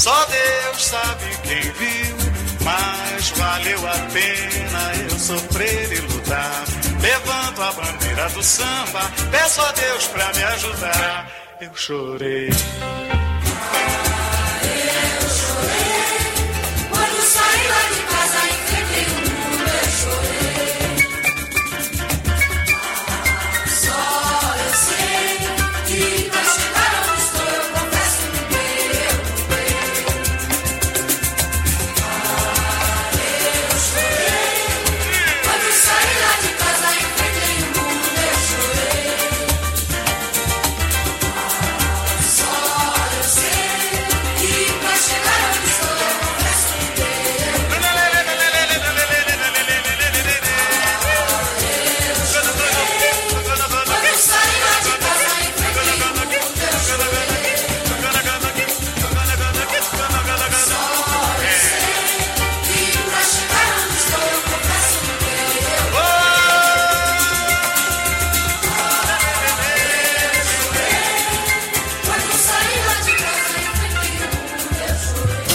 Só Deus sabe quem viu, mas valeu a pena eu sofrer e lutar. Levanto a bandeira do samba, peço a Deus pra me ajudar. Eu chorei. Eu chorei. Quando saí lá de casa, enfrentei o mundo, eu chorei. Só eu sei que pra chegar onde estou, eu confesso que eu chorei. Quando saí lá de casa, enfrentei o mundo, eu chorei. Só eu sei que pra chegar onde estou, eu confesso que quando saí lá de casa, enfrentei o mundo, eu chorei. Só eu sei que pra chegar onde estou, eu confesso que quando saí lá de casa, enfrentei o mundo, eu chorei.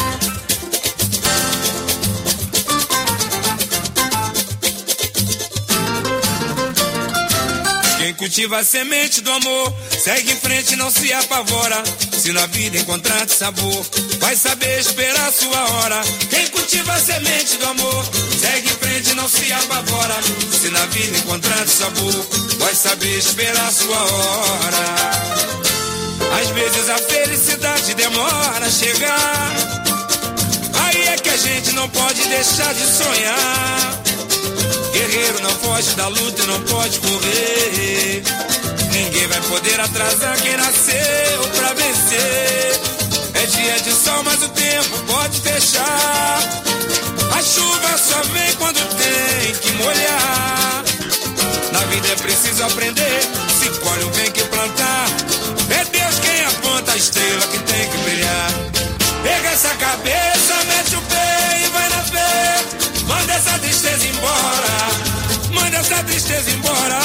Quem cultiva a semente do amor, segue em frente e não se apavora. Se na vida encontrar sabor, vai saber esperar sua hora. Quem cultiva a semente do amor, segue em frente e não se apavora. Se na vida encontrar sabor, vai saber esperar sua hora. Às vezes a felicidade demora a chegar, aí é que a gente não pode deixar de sonhar. Guerreiro não foge da luta e não pode correr. Ninguém vai poder atrasar quem nasceu pra vencer. É dia de sol, mas o tempo pode fechar. A chuva só vem quando tem que molhar. Na vida é preciso aprender, se colhe o bem que plantar. É Deus quem aponta a estrela que tem que brilhar. Pega essa cabeça, mete o pé e vai na fé. Manda essa tristeza embora, manda essa tristeza embora.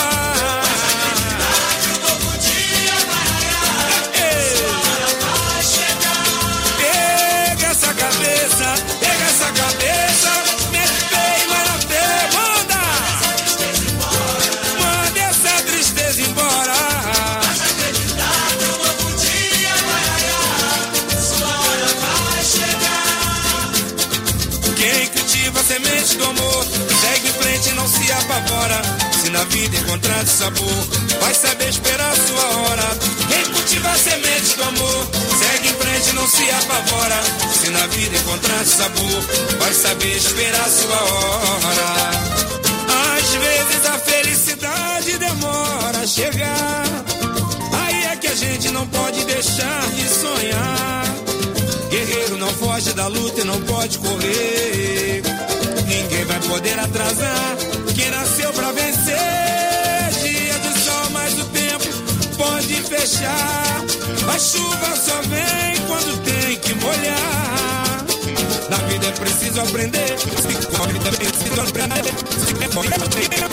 Um novo dia vai raiar, sua hora vai chegar. Pega essa cabeça, mete o pé e vai na fé. Manda essa tristeza embora. Mas acreditar que um novo dia vai raiar, sua hora vai chegar. Quem cultiva a semente do amor, segue em frente e não se apavora. Se na vida encontrar sabor, vai saber esperar sua hora. Quem cultiva a semente do amor, segue em frente e não se apavora. Se na vida encontrar sabor, vai saber esperar sua hora. Às vezes a felicidade demora a chegar, aí é que a gente não pode deixar de sonhar. Guerreiro não foge da luta e não pode correr. Ninguém vai poder atrasar quem nasceu pra vencer. Dia de sol, mas o tempo pode fechar. A chuva só vem quando tem que molhar. Na vida é preciso aprender, se corre é preciso aprender. Se corre é preciso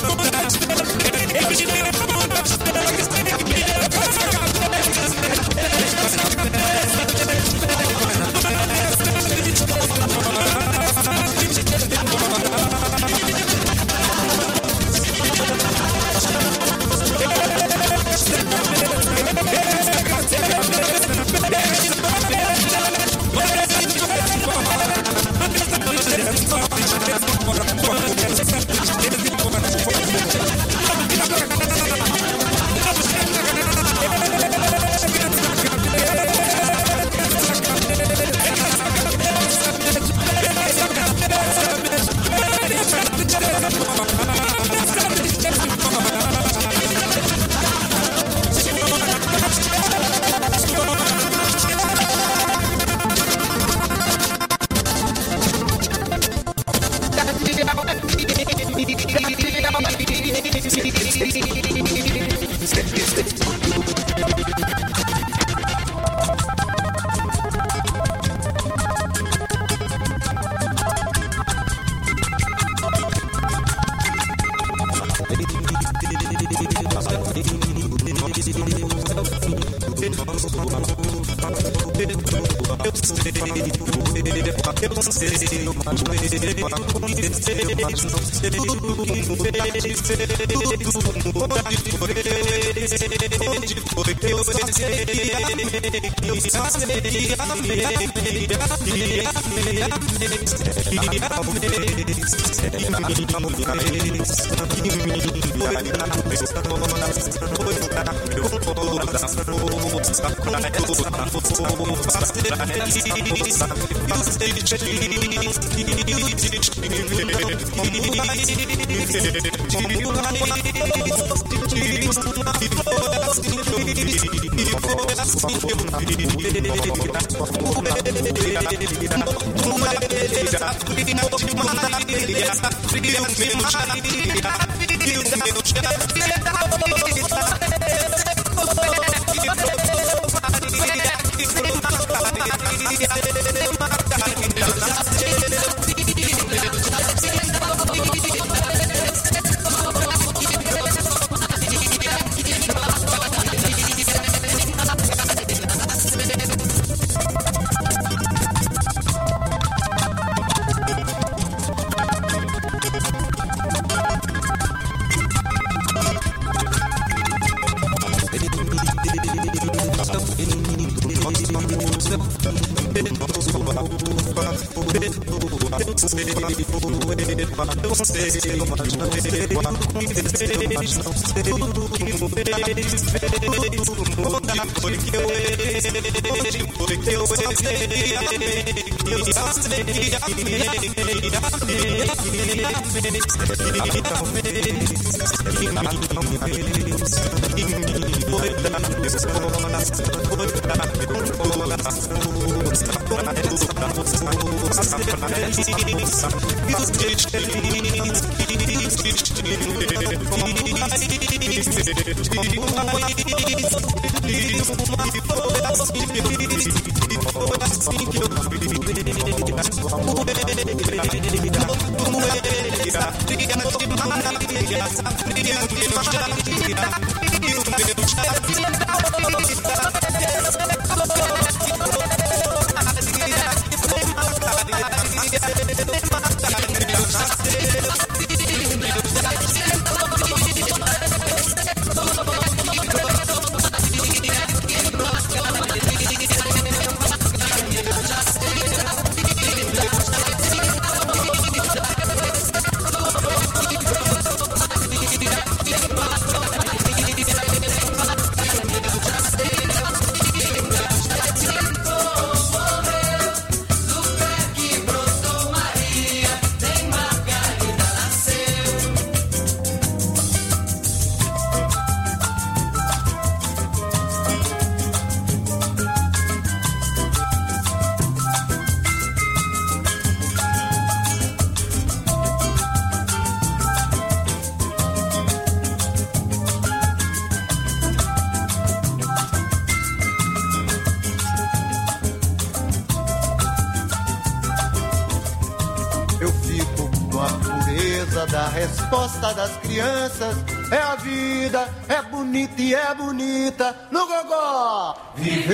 Da resposta das crianças é a vida, é bonita e é bonita no gogó. Viver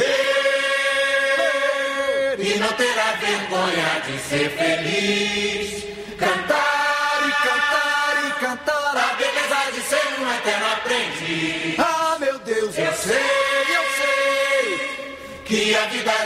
e não terá vergonha de ser feliz. Cantar e cantar e cantar a beleza de ser um eterno aprendiz. Ah, meu Deus, eu sei que a vida